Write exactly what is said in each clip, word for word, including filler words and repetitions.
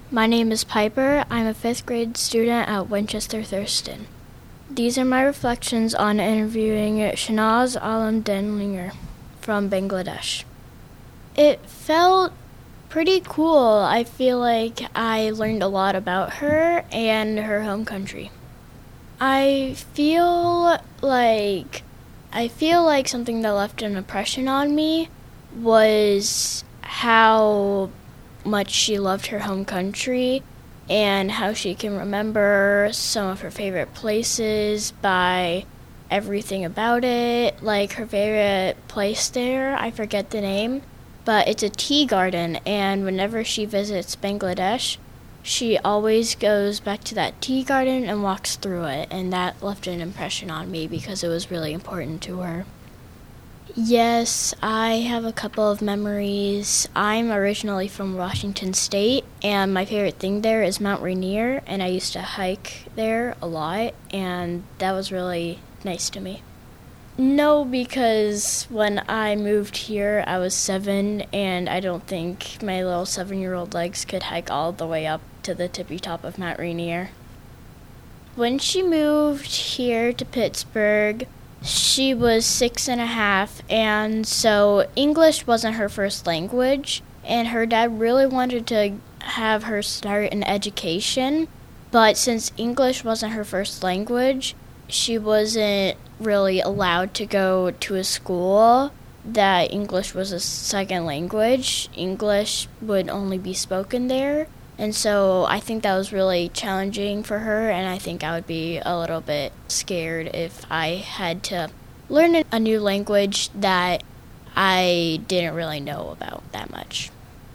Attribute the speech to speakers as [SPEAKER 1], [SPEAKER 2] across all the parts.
[SPEAKER 1] My name is Piper. I'm a fifth grade student at Winchester Thurston. These are my reflections on interviewing Shahnaz Alam Denlinger from Bangladesh. It felt pretty cool. I feel like I learned a lot about her and her home country. I feel like I feel like something that left an impression on me was how much she loved her home country and how she can remember some of her favorite places by everything about it. Like her favorite place there, I forget the name, but it's a tea garden, and whenever she visits Bangladesh, she always goes back to that tea garden and walks through it, and that left an impression on me because it was really important to her. Yes, I have a couple of memories. I'm originally from Washington State, and my favorite thing there is Mount Rainier, and I used to hike there a lot, and that was really nice to me. No, because when I moved here, I was seven, and I don't think my little seven-year-old legs could hike all the way up to the tippy top of Mount Rainier. When she moved here to Pittsburgh, she was six and a half, and so English wasn't her first language, and her dad really wanted to have her start an education, but since English wasn't her first language, she wasn't really allowed to go to a school that English was a second language. English would only be spoken there, and so I think that was really challenging for her, and I think I would be a little bit scared if I had to learn a new language that I didn't really know about that much.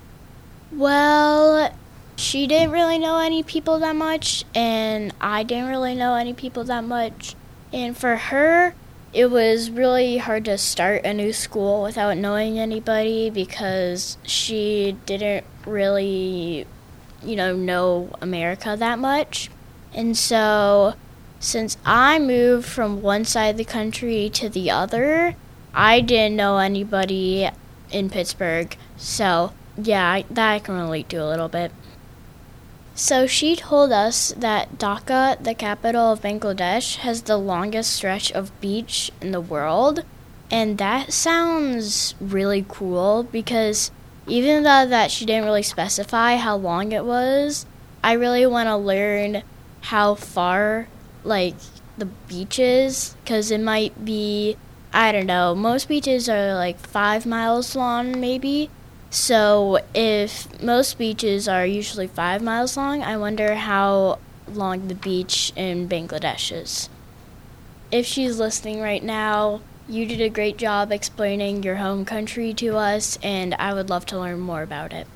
[SPEAKER 1] Well, she didn't really know any people that much, and I didn't really know any people that much. And for her, it was really hard to start a new school without knowing anybody because she didn't really, you know, know America that much. And so, since I moved from one side of the country to the other, I didn't know anybody in Pittsburgh. So, yeah, I, that I can relate to a little bit. So she told us that Dhaka, the capital of Bangladesh, has the longest stretch of beach in the world. And that sounds really cool because even though that she didn't really specify how long it was, I really want to learn how far, like, the beach is, because it might be, I don't know, most beaches are like five miles long maybe. So if most beaches are usually five miles long, I wonder how long the beach in Bangladesh is. If she's listening right now, you did a great job explaining your home country to us, and I would love to learn more about it.